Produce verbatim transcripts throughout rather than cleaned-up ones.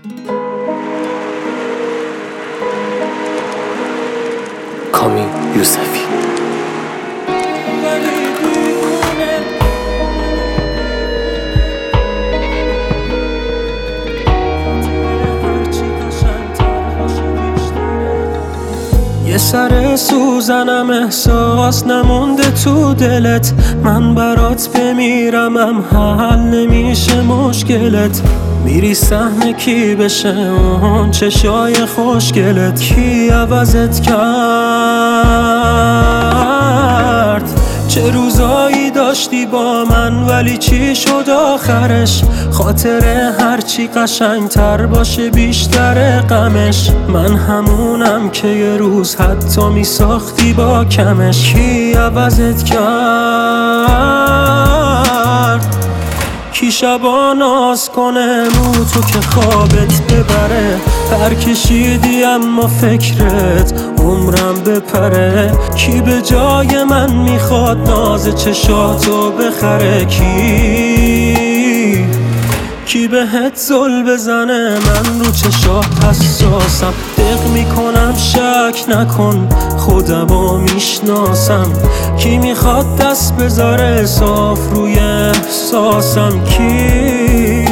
کامی یوسفی. یه سر سوزنم احساس نمونده تو دلت، من برات بمیرمم حل نمیشه مشکلت. میری سهم کی بشه اون چشای خوشگلت، کی عوضت کرد؟ چه روزایی داشتی با من ولی چی شد آخرش؟ خاطره هرچی قشنگتر باشه بیشتر غمش. من همونم که یه روز حتی میساختی با کمش، کی عوضت کرد؟ کی شبا ناز کنه مو تو که خوابت ببره؟ پر کشیدی اما فکرت عمرم بپره. کی به جای من میخواد ناز چشاتو بخره؟ کی کی بهت زل بزنه؟ من رو چشات حساسم، دق میکنم شک نکن خودمو میشناسم. کی میخواد دست بذاره صاف روی احساسم؟ کی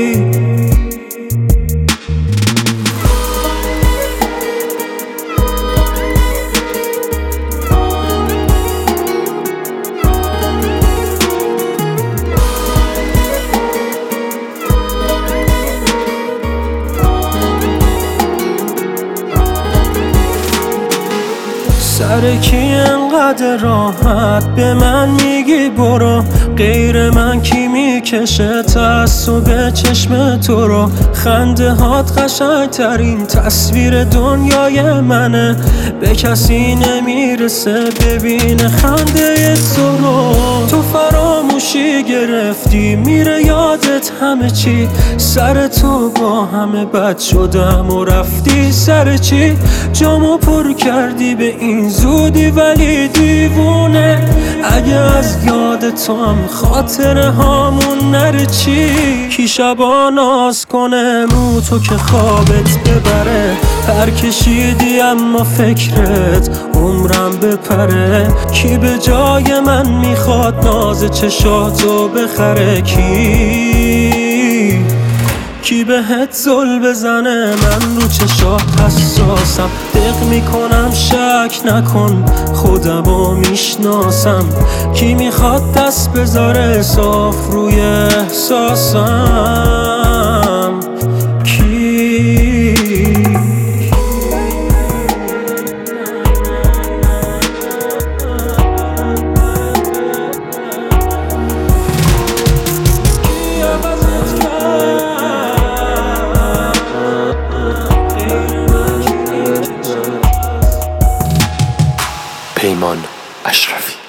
سر کی انقدر راحت به من میگی برو؟ غیر من کی میکشه تعصب چشم تو رو؟ خنده هات قشنگترین تصویر دنیای منه، به کسی نمیرسه ببین خنده تو رو. تو فراموشی گرفتی میره یادت همه چی، سر تو با همه بد شدم و رفتی سر چی؟ جامو پر کردی به این زودی ولی دیوونه، اگه از یاد تو هم خاطره هامون نره چی؟ کی شبا ناز کنه مو تو که خوابت ببره؟ پر کشیدی اما فکرت عمرم بپره. کی به جای من میخواد ناز چشاتو بخره؟ کی کی بهت زل بزنه؟ من رو چشات حساسم، دق میکنم شک نکن خودمو میشناسم. کی میخواد دست بذاره صاف روی احساسم؟ کی پیمان اشرفی.